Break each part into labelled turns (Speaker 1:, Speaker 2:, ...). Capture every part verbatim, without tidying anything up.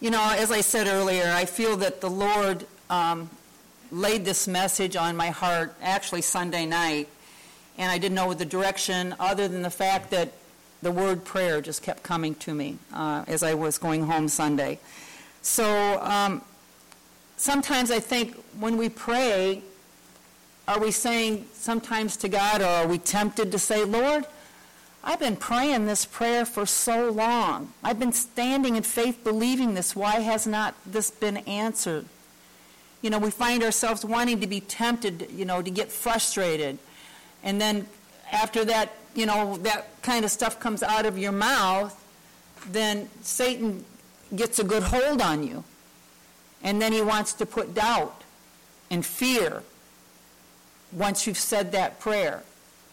Speaker 1: You know, as I said earlier, I feel that the Lord um, laid this message on my heart actually Sunday night, and I didn't know the direction other than the fact that the word prayer just kept coming to me uh, as I was going home Sunday. So um, sometimes I think when we pray, are we saying sometimes to God, or are we tempted to say, Lord, I've been praying this prayer for so long. I've been standing in faith believing this. Why has not this been answered? You know, we find ourselves wanting to be tempted, you know, to get frustrated. And then after that, you know, that kind of stuff comes out of your mouth, then Satan gets a good hold on you. And then he wants to put doubt and fear once you've said that prayer.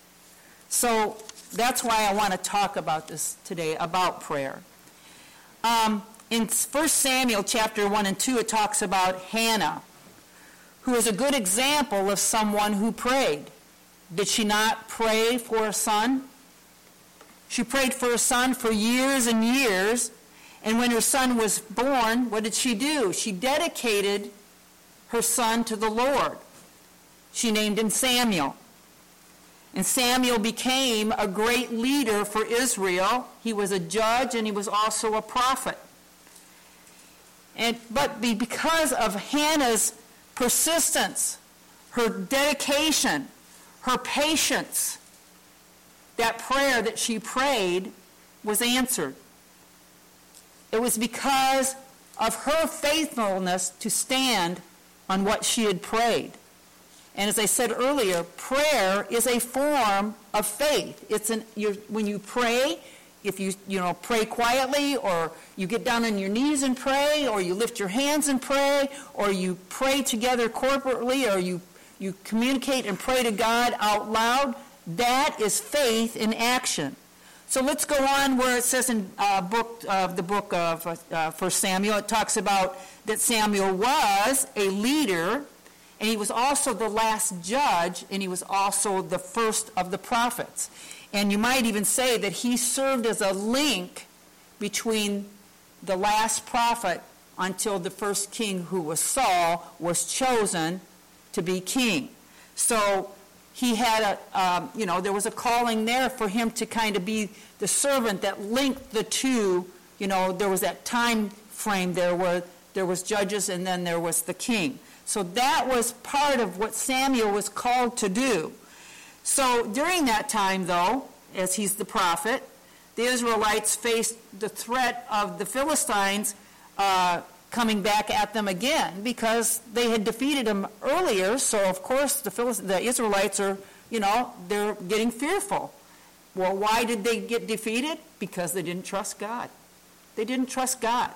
Speaker 1: So that's why I want to talk about this today, about prayer. Um, in First Samuel chapter one and two, it talks about Hannah, who is a good example of someone who prayed. Did she not pray for a son? She prayed for a son for years and years, and when her son was born, what did she do? She dedicated her son to the Lord. She named him Samuel. And Samuel became a great leader for Israel. He was a judge and he was also a prophet. And but because of Hannah's persistence, her dedication, her patience, that prayer that she prayed was answered. It was because of her faithfulness to stand on what she had prayed. And as I said earlier, prayer is a form of faith. It's an you're, when you pray, if you you know pray quietly, or you get down on your knees and pray, or you lift your hands and pray, or you pray together corporately, or you you communicate and pray to God out loud, that is faith in action. So let's go on where it says in uh, book of uh, the book of uh, First Samuel, it talks about that Samuel was a leader. And he was also the last judge, and he was also the first of the prophets. And you might even say that he served as a link between the last prophet until the first king, who was Saul, was chosen to be king. So he had a, um, you know, there was a calling there for him to kind of be the servant that linked the two. You know, there was that time frame there where there was judges and then there was the king. So that was part of what Samuel was called to do. So during that time, though, as he's the prophet, the Israelites faced the threat of the Philistines uh, coming back at them again, because they had defeated them earlier. So, of course, the, Philist- the Israelites are, you know, they're getting fearful. Well, why did they get defeated? Because they didn't trust God. They didn't trust God.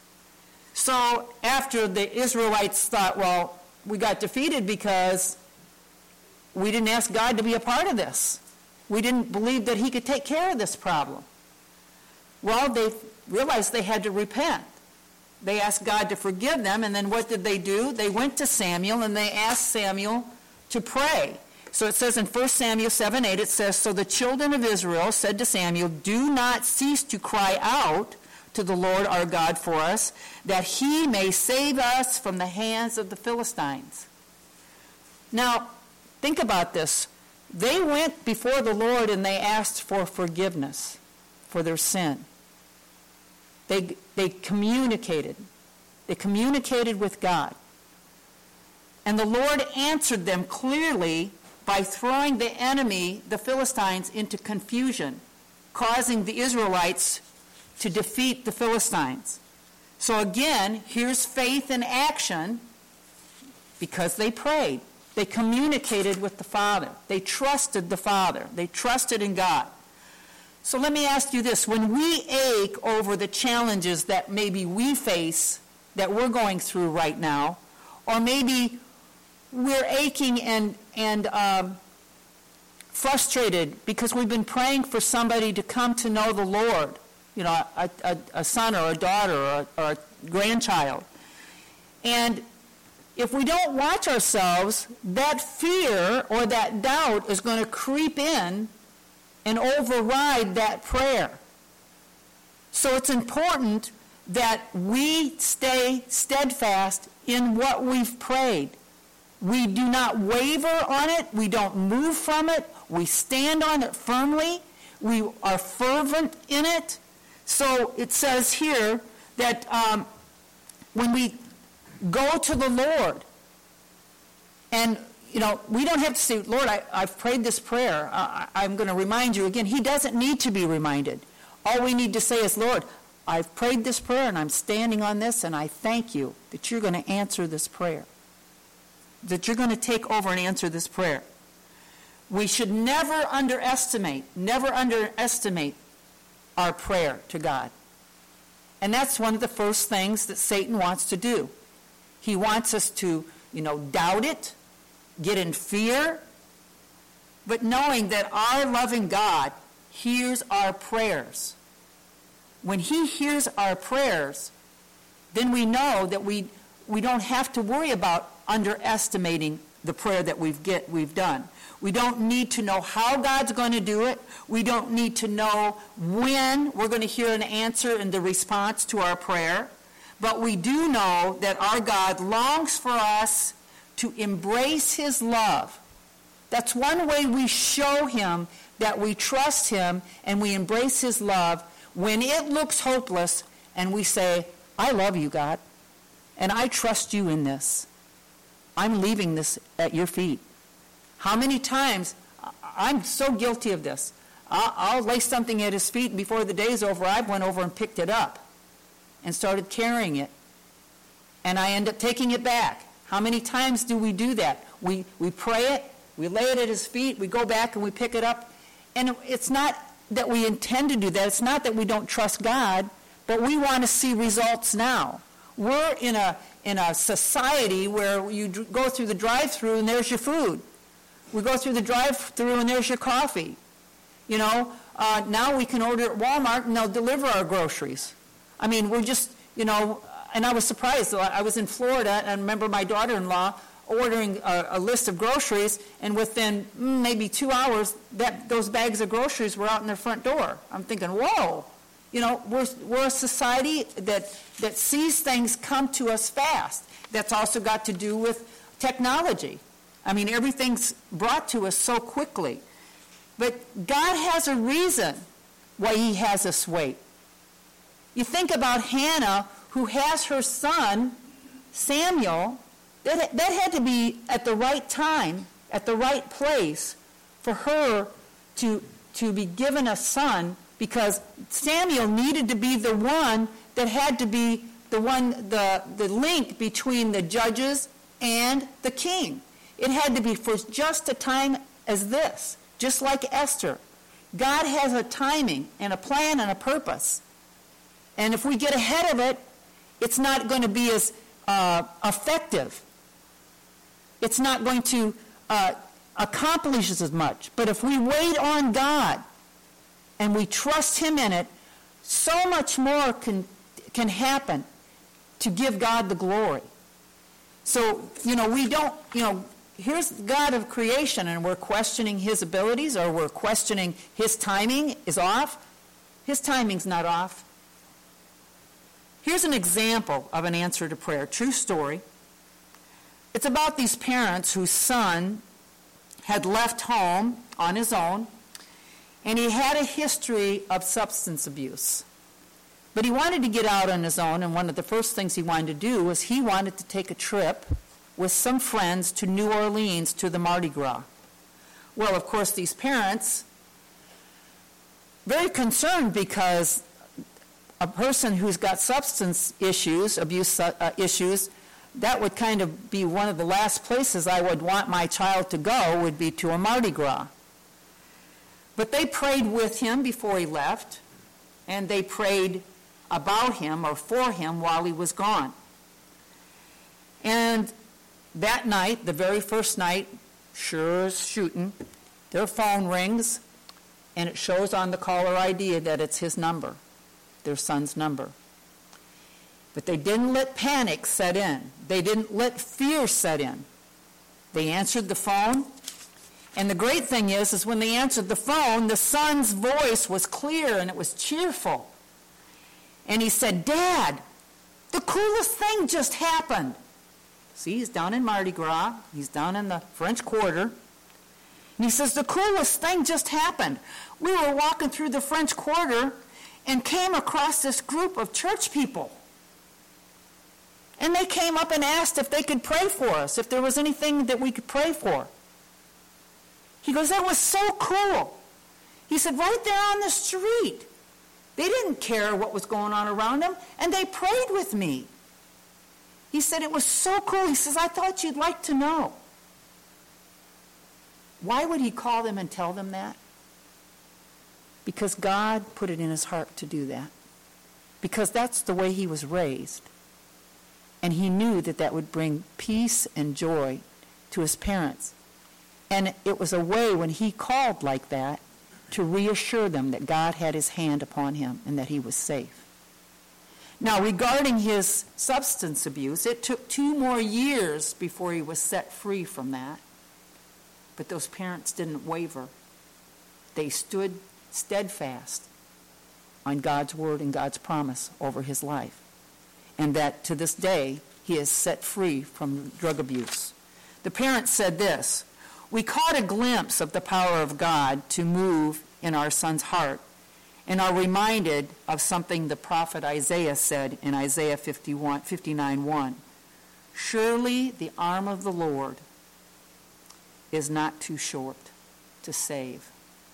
Speaker 1: So after the Israelites thought, well, we got defeated because we didn't ask God to be a part of this. We didn't believe that he could take care of this problem. Well, they realized they had to repent. They asked God to forgive them, and then what did they do? They went to Samuel, and they asked Samuel to pray. So it says in First Samuel seven eight, it says, "So the children of Israel said to Samuel, 'Do not cease to cry out to the Lord our God for us, that he may save us from the hands of the Philistines.'" Now, think about this. They went before the Lord and they asked for forgiveness for their sin. They, they communicated. They communicated with God. And the Lord answered them clearly by throwing the enemy, the Philistines, into confusion, causing the Israelites to defeat the Philistines. So again, here's faith in action, because they prayed. They communicated with the Father. They trusted the Father. They trusted in God. So let me ask you this. When we ache over the challenges that maybe we face, that we're going through right now, or maybe we're aching and, and um, frustrated because we've been praying for somebody to come to know the Lord, you know, a, a, a son or a daughter or a, or a grandchild. And if we don't watch ourselves, that fear or that doubt is going to creep in and override that prayer. So it's important that we stay steadfast in what we've prayed. We do not waver on it. We don't move from it. We stand on it firmly. We are fervent in it. So it says here that um, when we go to the Lord, and, you know, we don't have to say, Lord, I, I've prayed this prayer. Uh, I'm going to remind you again. He doesn't need to be reminded. All we need to say is, Lord, I've prayed this prayer, and I'm standing on this, and I thank you that you're going to answer this prayer, that you're going to take over and answer this prayer. We should never underestimate, never underestimate our prayer to God. And that's one of the first things that Satan wants to do. He wants us to, you know, doubt it, get in fear, but knowing that our loving God hears our prayers. When he hears our prayers, then we know that we we don't have to worry about underestimating the prayer that we've get we've done. We don't need to know how God's going to do it. We don't need to know when we're going to hear an answer in the response to our prayer. But we do know that our God longs for us to embrace his love. That's one way we show him that we trust him and we embrace his love when it looks hopeless and we say, I love you, God, and I trust you in this. I'm leaving this at your feet. How many times, I'm so guilty of this. I'll, I'll lay something at his feet, and before the day's over, I went over and picked it up and started carrying it. And I end up taking it back. How many times do we do that? We, we pray it, we lay it at his feet, we go back and we pick it up. And it's not that we intend to do that. It's not that we don't trust God, but we want to see results now. We're in a, in a society where you go through the drive-thru and there's your food. We go through the drive-thru and there's your coffee. You know, uh, now we can order at Walmart and they'll deliver our groceries. I mean, we're just, you know, and I was surprised. I was in Florida and I remember my daughter-in-law ordering a, a list of groceries, and within mm, maybe two hours, that those bags of groceries were out in their front door. I'm thinking, whoa, you know, we're, we're a society that, that sees things come to us fast. That's also got to do with technology. I mean, everything's brought to us so quickly. But God has a reason why he has us wait. You think about Hannah, who has her son, Samuel. That, that had to be at the right time, at the right place, for her to, to be given a son, because Samuel needed to be the one that had to be the one, the, the link between the judges and the king. It had to be for just a time as this, just like Esther. God has a timing and a plan and a purpose. And if we get ahead of it, it's not going to be as uh, effective. It's not going to uh, accomplish as much. But if we wait on God and we trust him in it, so much more can, can happen to give God the glory. So, you know, we don't, you know, here's the God of creation, and we're questioning his abilities, or we're questioning his timing is off. His timing's not off. Here's an example of an answer to prayer. True story. It's about these parents whose son had left home on his own, and he had a history of substance abuse. But he wanted to get out on his own, and one of the first things he wanted to do was he wanted to take a trip with some friends to New Orleans to the Mardi Gras. Well, of course, these parents, very concerned, because a person who's got substance issues, abuse uh, issues, that would kind of be one of the last places I would want my child to go, would be to a Mardi Gras. But they prayed with him before he left, and they prayed about him or for him while he was gone. And that night, the very first night, sure as shooting, their phone rings, and it shows on the caller I D that it's his number, their son's number. But they didn't let panic set in. They didn't let fear set in. They answered the phone. And the great thing is, is when they answered the phone, the son's voice was clear and it was cheerful. And he said, Dad, the coolest thing just happened. See, he's down in Mardi Gras. He's down in the French Quarter. And he says, the coolest thing just happened. We were walking through the French Quarter and came across this group of church people. And they came up and asked if they could pray for us, if there was anything that we could pray for. He goes, that was so cool. He said, right there on the street. They didn't care what was going on around them, and they prayed with me. He said, it was so cool. He says, I thought you'd like to know. Why would he call them and tell them that? Because God put it in his heart to do that. Because that's the way he was raised. And he knew that that would bring peace and joy to his parents. And it was a way when he called like that to reassure them that God had his hand upon him and that he was safe. Now, regarding his substance abuse, it took two more years before he was set free from that. But those parents didn't waver. They stood steadfast on God's word and God's promise over his life. And that to this day, he is set free from drug abuse. The parents said this, we caught a glimpse of the power of God to move in our son's heart and are reminded of something the prophet Isaiah said in Isaiah fifty-one, fifty-nine one. Surely the arm of the Lord is not too short to save.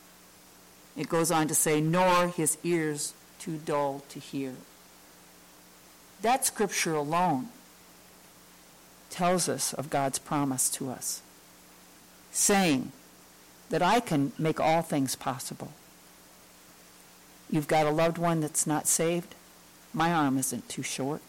Speaker 1: It goes on to say, nor his ears too dull to hear. That scripture alone tells us of God's promise to us, saying that I can make all things possible. You've got a loved one that's not saved? My arm isn't too short.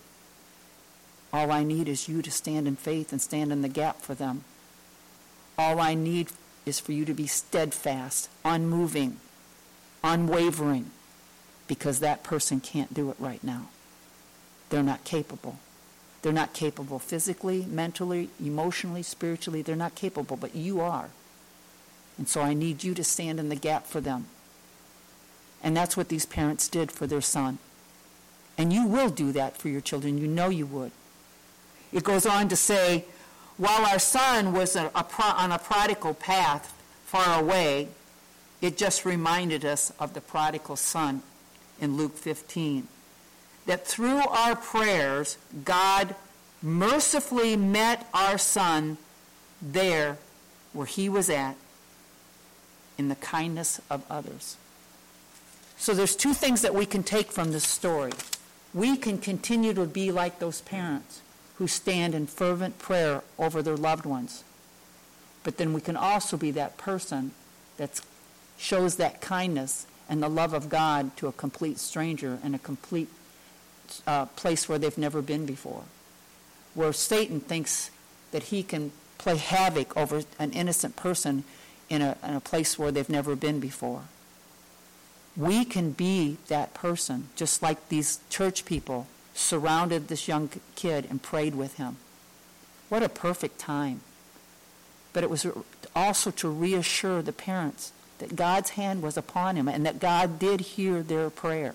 Speaker 1: All I need is you to stand in faith and stand in the gap for them. All I need is for you to be steadfast, unmoving, unwavering, because that person can't do it right now. They're not capable. They're not capable physically, mentally, emotionally, spiritually. They're not capable, but you are. And so I need you to stand in the gap for them. And that's what these parents did for their son. And you will do that for your children. You know you would. It goes on to say, while our son was a, a pro, on a prodigal path far away, it just reminded us of the prodigal son in Luke fifteen. That through our prayers, God mercifully met our son there where he was at, in the kindness of others. So there's two things that we can take from this story. We can continue to be like those parents who stand in fervent prayer over their loved ones. But then we can also be that person that shows that kindness and the love of God to a complete stranger in a complete uh, place where they've never been before. Where Satan thinks that he can play havoc over an innocent person in a, in a place where they've never been before. We can be that person, just like these church people surrounded this young kid and prayed with him. What a perfect time. But it was also to reassure the parents that God's hand was upon him and that God did hear their prayer.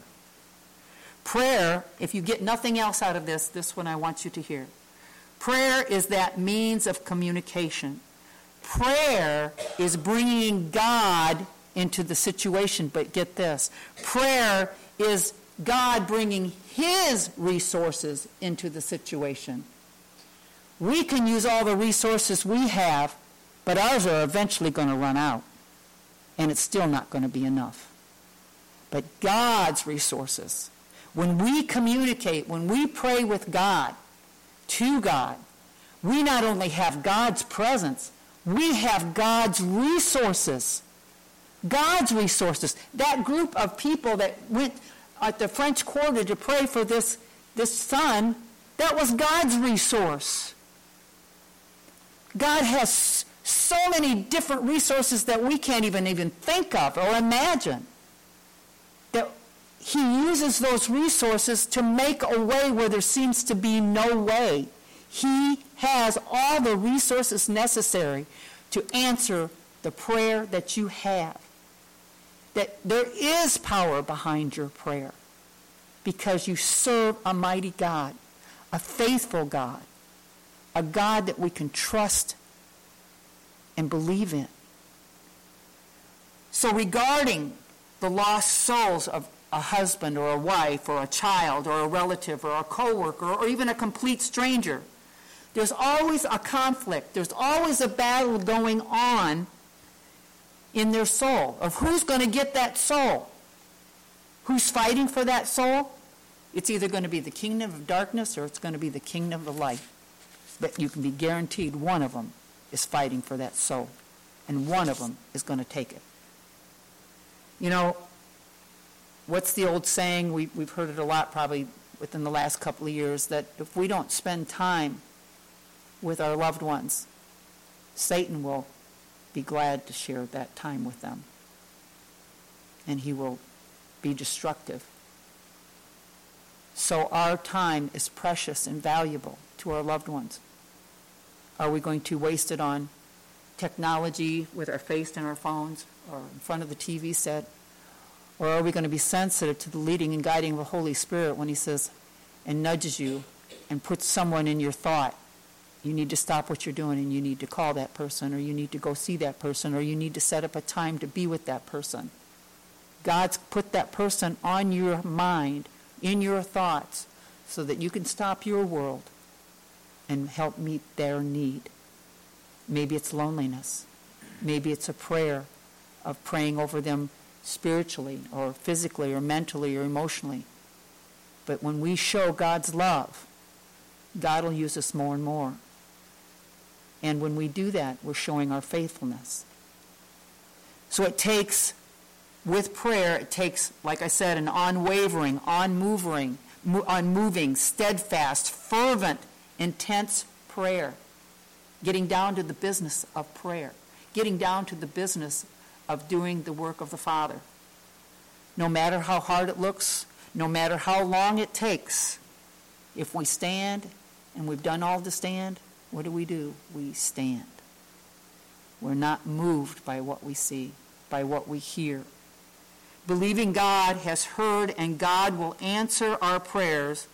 Speaker 1: Prayer, if you get nothing else out of this, this one I want you to hear. Prayer is that means of communication. Prayer is bringing God into the situation, but get this. Prayer is God bringing his resources into the situation. We can use all the resources we have, but ours are eventually going to run out, and it's still not going to be enough. But God's resources, when we communicate, when we pray with God, to God, we not only have God's presence, we have God's resources. God's resources. That group of people that went at the French Quarter to pray for this, this son, that was God's resource. God has so many different resources that we can't even, even think of or imagine. That he uses those resources to make a way where there seems to be no way. He has all the resources necessary to answer the prayer that you have. That there is power behind your prayer. because you serve a mighty God, a faithful God, a God that we can trust and believe in. So regarding the lost souls of a husband or a wife or a child or a relative or a coworker or even a complete stranger, there's always a conflict. There's always a battle going on in their soul of who's going to get that soul. Who's fighting for that soul? It's either going to be the kingdom of darkness or it's going to be the kingdom of light. But you can be guaranteed one of them is fighting for that soul, and one of them is going to take it. You know, what's the old saying? We, we've heard it a lot probably within the last couple of years, that if we don't spend time with our loved ones, Satan will be glad to share that time with them. And he will be destructive. So our time is precious and valuable to our loved ones. Are we going to waste it on technology with our face in our phones or in front of the T V set? Or are we going to be sensitive to the leading and guiding of the Holy Spirit when he says and nudges you and puts someone in your thought? You need to stop what you're doing and you need to call that person, or you need to go see that person, or you need to set up a time to be with that person. God's put that person on your mind, in your thoughts, so that you can stop your world and help meet their need. Maybe it's loneliness. Maybe it's a prayer of praying over them spiritually or physically or mentally or emotionally. But when we show God's love, God will use us more and more. And when we do that, we're showing our faithfulness. So it takes, with prayer, it takes, like I said, an unwavering, unmoving, unmoving, steadfast, fervent, intense prayer. Getting down to the business of prayer. Getting down to the business of doing the work of the Father. No matter how hard it looks, no matter how long it takes, if we stand and we've done all to stand, what do we do? We stand. We're not moved by what we see, by what we hear. Believing God has heard and God will answer our prayers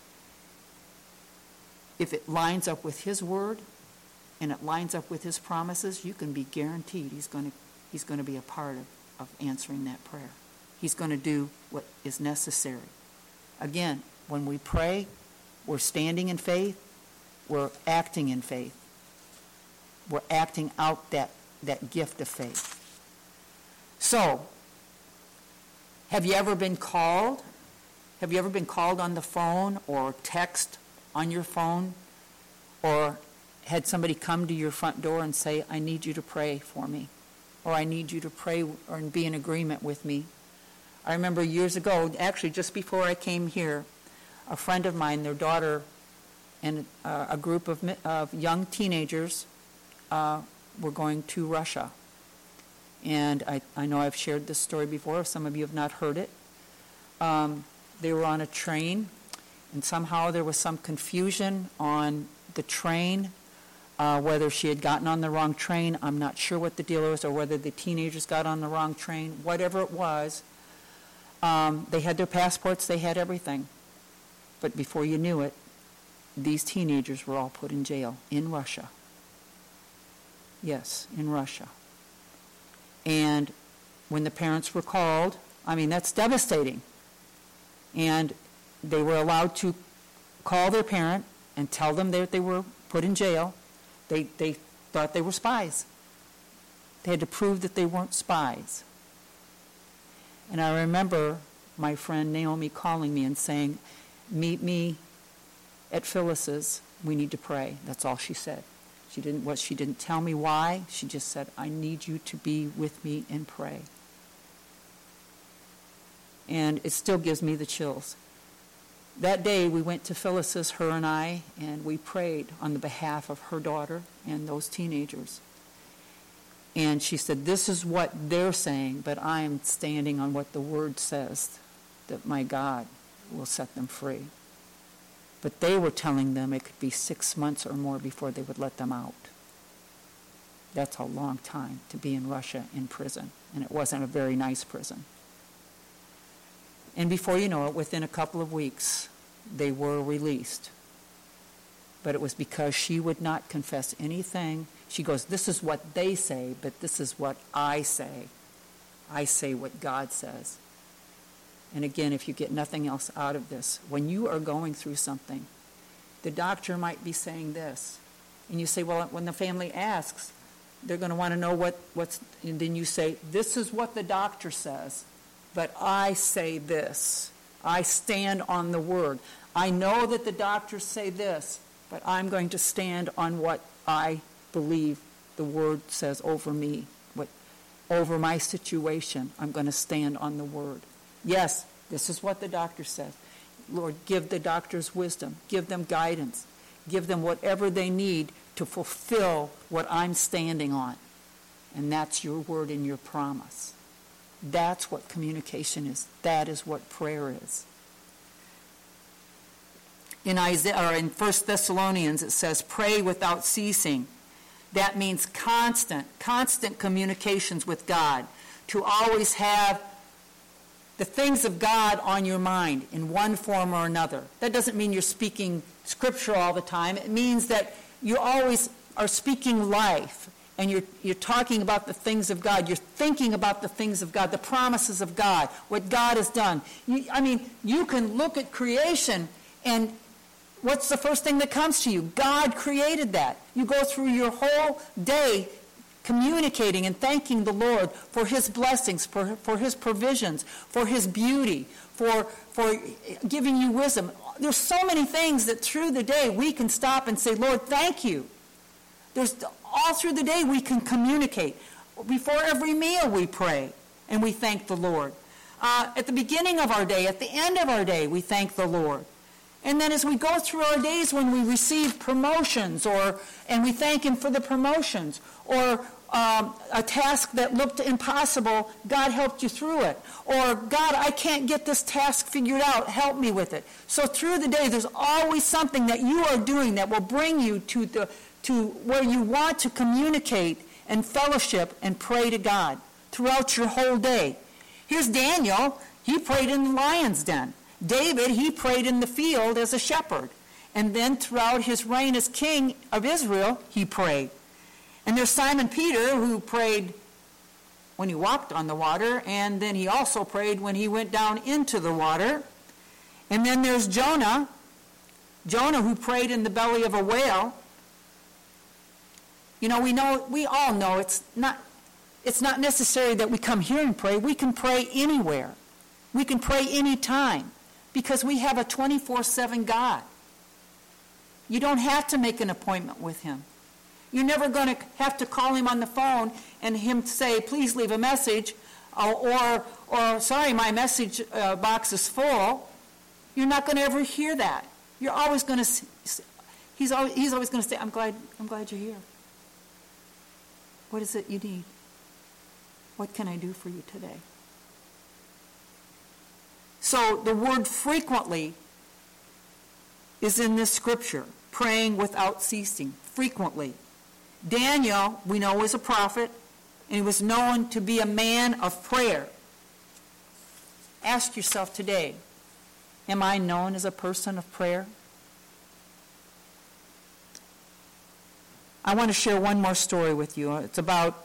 Speaker 1: if it lines up with his word and it lines up with his promises. You can be guaranteed he's going to he's going to be a part of, of answering that prayer. He's going to do what is necessary. Again, when we pray, we're standing in faith, we're acting in faith. We're acting out that, that gift of faith. So, have you ever been called? Have you ever been called on the phone or text on your phone? Or had somebody come to your front door and say, I need you to pray for me, or I need you to pray or be in agreement with me? I remember years ago, actually just before I came here, a friend of mine, their daughter, and uh, a group of, of young teenagers uh, were going to Russia. And I, I know I've shared this story before. Some of you have not heard it. Um, they were on a train, and somehow there was some confusion on the train. Uh, whether she had gotten on the wrong train, I'm not sure what the deal was, or whether the teenagers got on the wrong train. Whatever it was, um, they had their passports, they had everything. But before you knew it, these teenagers were all put in jail in Russia. Yes, in Russia. And when the parents were called, I mean, that's devastating. And they were allowed to call their parent and tell them that they were put in jail. They, they thought they were spies. They had to prove that they weren't spies. And I remember my friend Naomi calling me and saying, meet me at Phyllis's. We need to pray. That's all she said. She didn't, what, she didn't tell me why. She just said, I need you to be with me and pray. And it still gives me the chills. That day we went to Phyllis's, her and I, and we prayed on the behalf of her daughter and those teenagers. And she said, this is what they're saying, but I am standing on what the Word says, that my God will set them free. But they were telling them it could be six months or more before they would let them out. That's a long time to be in Russia in prison, and it wasn't a very nice prison. And before you know it, within a couple of weeks, they were released. But it was because she would not confess anything. She goes, this is what they say, but this is what I say. I say what God says. And again, if you get nothing else out of this, when you are going through something, the doctor might be saying this. And you say, well, when the family asks, they're going to want to know what, what's, and then you say, this is what the doctor says, but I say this. I stand on the word. I know that the doctors say this, but I'm going to stand on what I believe the word says over me, what, over my situation. I'm going to stand on the word. Yes, this is what the doctor says. Lord, give the doctors wisdom. Give them guidance. Give them whatever they need to fulfill what I'm standing on. And that's your word and your promise. That's what communication is. That is what prayer is. In Isaiah, or in First Thessalonians, it says, pray without ceasing. That means constant, constant communications with God. To always have the things of God on your mind in one form or another. That doesn't mean you're speaking scripture all the time. It means that you always are speaking life, and you're, you're talking about the things of God. You're thinking about the things of God, the promises of God, what God has done. You, I mean, you can look at creation, and what's the first thing that comes to you? God created that. You go through your whole day communicating and thanking the Lord for his blessings, for, for his provisions, for his beauty, for, for giving you wisdom. There's so many things that through the day we can stop and say, Lord, thank you. There's all through the day we can communicate. Before every meal we pray and we thank the Lord. Uh, at the beginning of our day, at the end of our day, we thank the Lord. And then as we go through our days when we receive promotions, or and we thank him for the promotions, or um, a task that looked impossible, God helped you through it. Or, God, I can't get this task figured out, help me with it. So through the day, there's always something that you are doing that will bring you to the to where you want to communicate and fellowship and pray to God throughout your whole day. Here's Daniel. He prayed in the lion's den. David, he prayed in the field as a shepherd. And then throughout his reign as king of Israel, he prayed. And there's Simon Peter, who prayed when he walked on the water, and then he also prayed when he went down into the water. And then there's Jonah, Jonah who prayed in the belly of a whale. You know, we know, we all know it's not, it's not necessary that we come here and pray. We can pray anywhere. We can pray anytime, because we have a twenty-four seven God. You don't have to make an appointment with him. You're never going to have to call him on the phone and him say, please leave a message, or, or, or sorry, my message uh, box is full. You're not going to ever hear that. You're always going to, he's always, he's always going to say, I'm glad, I'm glad you're here. What is it you need? What can I do for you today? So the word frequently is in this scripture, praying without ceasing, frequently. Daniel, we know, was a prophet, and he was known to be a man of prayer. Ask yourself today, am I known as a person of prayer? I want to share one more story with you. It's about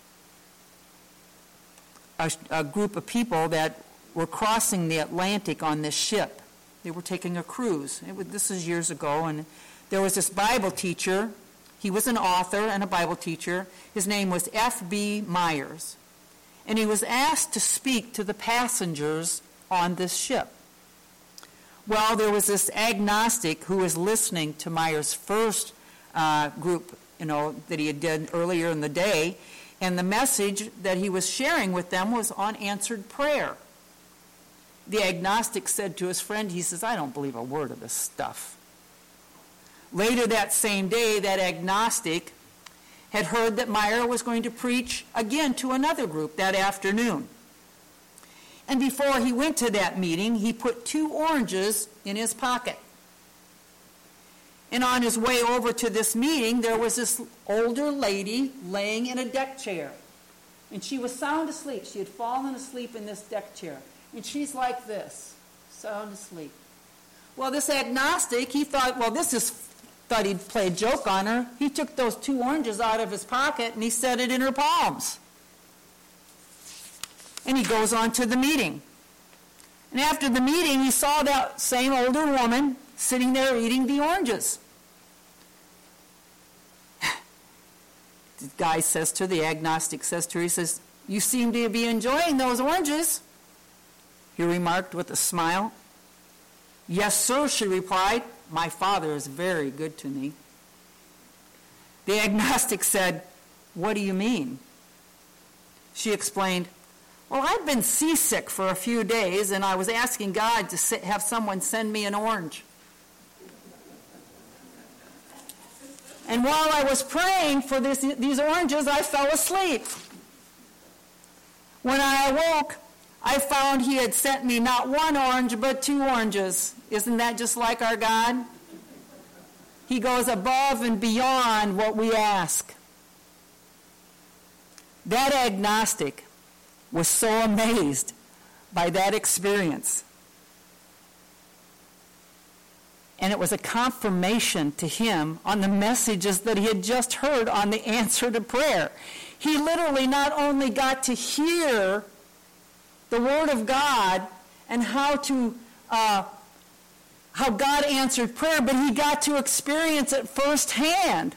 Speaker 1: a, a group of people that were crossing the Atlantic on this ship. They were taking a cruise. It was, this is years ago, and there was this Bible teacher. He was an author and a Bible teacher. His name was F B Myers. And he was asked to speak to the passengers on this ship. Well, there was this agnostic who was listening to Myers' first uh, group, you know, that he had done earlier in the day, and the message that he was sharing with them was on answered prayer. The agnostic said to his friend, he says, I don't believe a word of this stuff. Later that same day, that agnostic had heard that Meyer was going to preach again to another group that afternoon. And before he went to that meeting, he put two oranges in his pocket. And on his way over to this meeting, there was this older lady laying in a deck chair. And she was sound asleep. She had fallen asleep in this deck chair. And she's like this, sound asleep. Well, this agnostic, he thought, well, this is, thought he'd play a joke on her. He took those two oranges out of his pocket and he set it in her palms. And he goes on to the meeting. And after the meeting, he saw that same older woman sitting there eating the oranges. The guy says to her, the agnostic says to her, he says, "You seem to be enjoying those oranges." He remarked with a smile. "Yes, sir," she replied. "My father is very good to me." The agnostic said, "What do you mean?" She explained, "Well, I've been seasick for a few days, and I was asking God to sit, have someone send me an orange. And while I was praying for this, these oranges, I fell asleep. When I awoke, I found he had sent me not one orange, but two oranges. Isn't that just like our God? He goes above and beyond what we ask." That agnostic was so amazed by that experience. And it was a confirmation to him on the messages that he had just heard on the answer to prayer. He literally not only got to hear the Word of God and how to uh, how God answered prayer, but he got to experience it firsthand.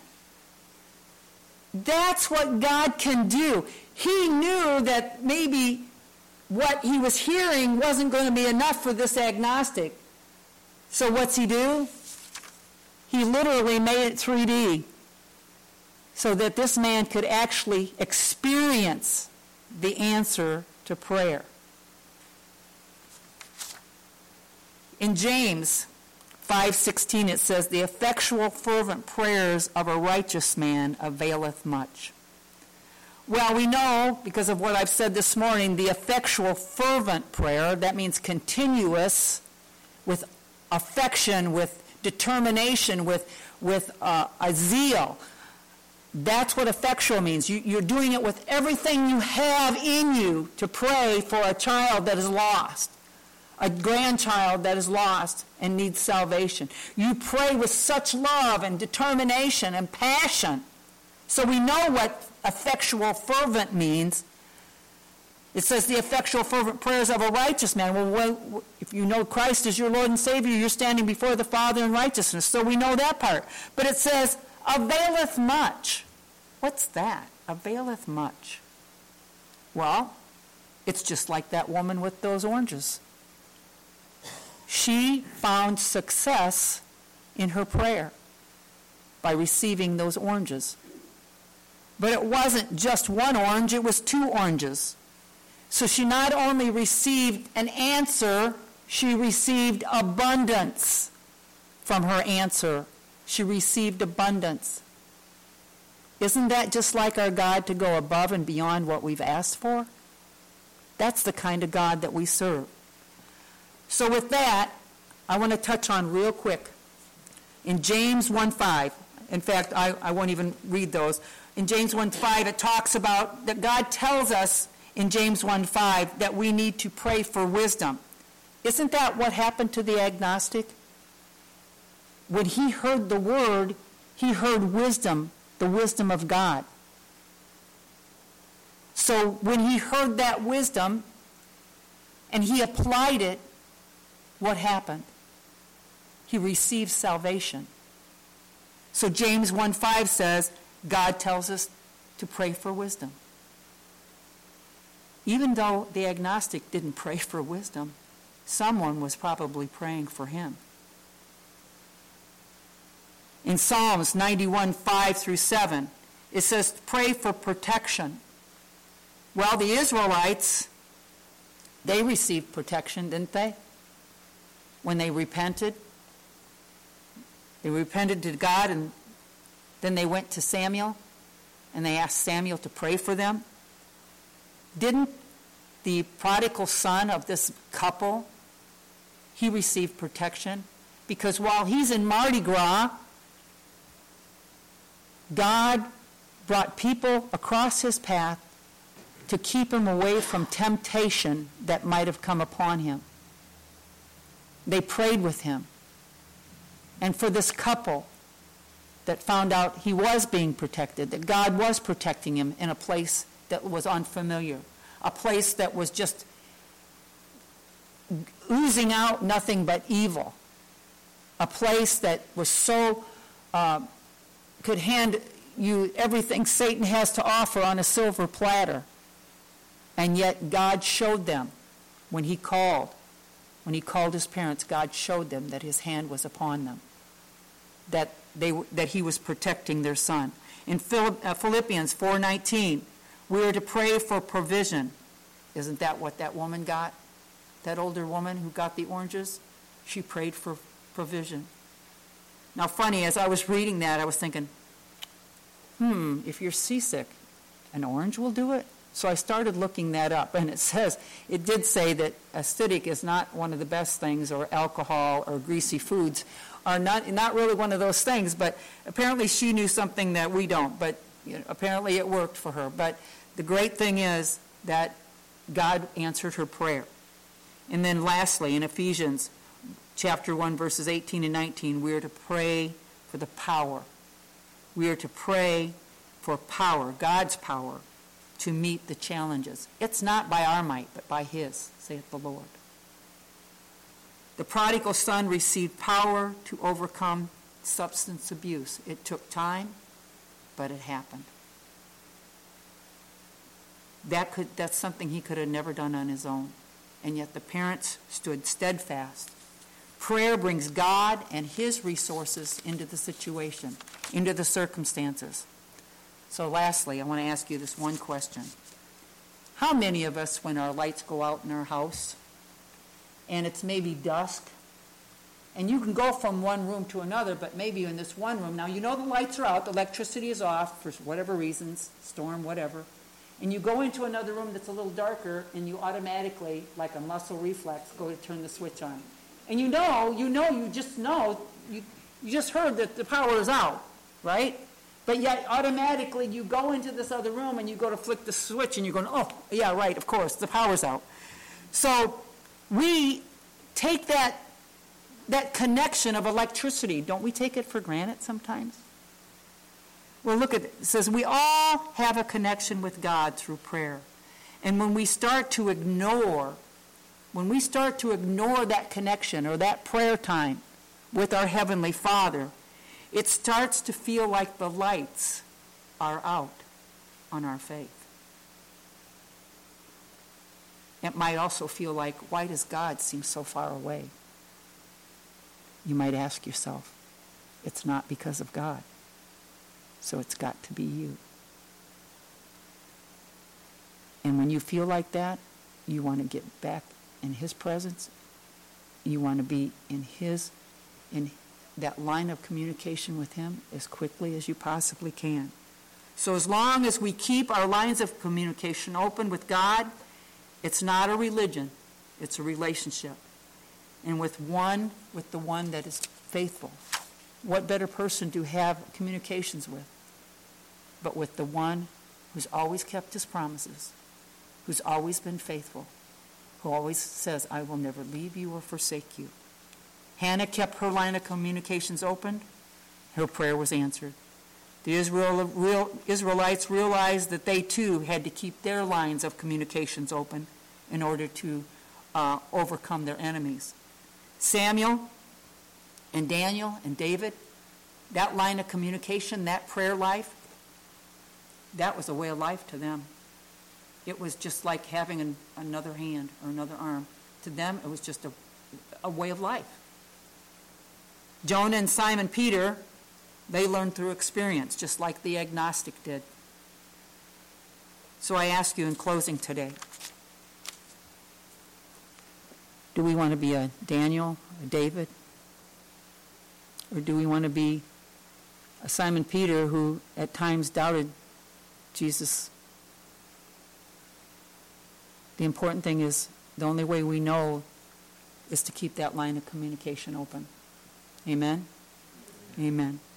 Speaker 1: That's what God can do. He knew that maybe what he was hearing wasn't going to be enough for this agnostic. So what's he do? He literally made it three D so that this man could actually experience the answer to prayer. In James five sixteen it says, "The effectual fervent prayers of a righteous man availeth much." Well, we know, because of what I've said this morning, the effectual fervent prayer, that means continuous, with affection, with determination, with, with uh, a zeal. That's what effectual means. You, you're doing it with everything you have in you to pray for a child that is lost, a grandchild that is lost and needs salvation. You pray with such love and determination and passion. So we know what effectual fervent means. It says the effectual fervent prayers of a righteous man. Well, if you know Christ as your Lord and Savior, you're standing before the Father in righteousness. So we know that part. But it says, availeth much. What's that? Availeth much. Well, it's just like that woman with those oranges. She found success in her prayer by receiving those oranges. But it wasn't just one orange, it was two oranges. So she not only received an answer, she received abundance from her answer. She received abundance. Isn't that just like our God, to go above and beyond what we've asked for? That's the kind of God that we serve. So with that, I want to touch on real quick. In James one five, in fact, I, I won't even read those. In James one five, it talks about that God tells us in James one five that we need to pray for wisdom. Isn't that what happened to the agnostic? When he heard the word, he heard wisdom, the wisdom of God. So when he heard that wisdom and he applied it, what happened? He received salvation. So James one five says, God tells us to pray for wisdom. Even though the agnostic didn't pray for wisdom, someone was probably praying for him. In Psalms ninety-one, five through seven, it says, pray for protection. Well, the Israelites, they received protection, didn't they? When they repented. They repented to God, and then they went to Samuel, and they asked Samuel to pray for them. Didn't the prodigal son of this couple, he received protection? Because while he's in Mardi Gras, God brought people across his path to keep him away from temptation that might have come upon him. They prayed with him. And for this couple that found out he was being protected, that God was protecting him in a place that was unfamiliar, a place that was just oozing out nothing but evil, a place that was so, uh, could hand you everything Satan has to offer on a silver platter. And yet God showed them when he called, when he called his parents, God showed them that his hand was upon them, that they that he was protecting their son. In Philippians four nineteen, we are to pray for provision. Isn't that what that woman got? That older woman who got the oranges? She prayed for provision. Now, funny, as I was reading that, I was thinking, hmm, if you're seasick, an orange will do it? So I started looking that up, and it says, it did say that acidic is not one of the best things, or alcohol or greasy foods are not not really one of those things, but apparently she knew something that we don't, but you know, apparently it worked for her. But the great thing is that God answered her prayer. And then lastly, in Ephesians chapter one, verses eighteen and nineteen, we are to pray for the power. We are to pray for power, God's power, to meet the challenges. It's not by our might, but by his, saith the Lord. The prodigal son received power to overcome substance abuse. It took time, but it happened. That could, that's something he could have never done on his own. And yet the parents stood steadfast. Prayer brings God and his resources into the situation, into the circumstances. So lastly, I want to ask you this one question. How many of us, when our lights go out in our house, and it's maybe dusk, and you can go from one room to another, but maybe in this one room, now you know the lights are out, the electricity is off for whatever reasons, storm, whatever, and you go into another room that's a little darker, and you automatically, like a muscle reflex, go to turn the switch on. And you know, you know, you just know, you, you just heard that the power is out, right? But yet automatically you go into this other room and you go to flick the switch and you're going, oh, yeah, right, of course, the power's out. So we take that, that connection of electricity, don't we take it for granted sometimes? Well, look at it. It says we all have a connection with God through prayer. And when we start to ignore, when we start to ignore that connection or that prayer time with our Heavenly Father, it starts to feel like the lights are out on our faith. It might also feel like, why does God seem so far away? You might ask yourself, it's not because of God. So it's got to be you. And when you feel like that, you want to get back in his presence. You want to be in his, in that line of communication with him as quickly as you possibly can. So as long as we keep our lines of communication open with God, it's not a religion, it's a relationship. And with one, with the one that is faithful. What better person to have communications with but with the one who's always kept his promises, who's always been faithful, who always says, I will never leave you or forsake you. Hannah kept her line of communications open. Her prayer was answered. The Israel, real, Israelites realized that they too had to keep their lines of communications open in order to uh, overcome their enemies. Samuel and Daniel and David, that line of communication, that prayer life, that was a way of life to them. It was just like having an, another hand or another arm. To them, it was just a, a way of life. Jonah and Simon Peter, they learned through experience, just like the agnostic did. So I ask you in closing today, do we want to be a Daniel, a David? Or do we want to be a Simon Peter who at times doubted Jesus? The important thing is the only way we know is to keep that line of communication open. Amen? Amen.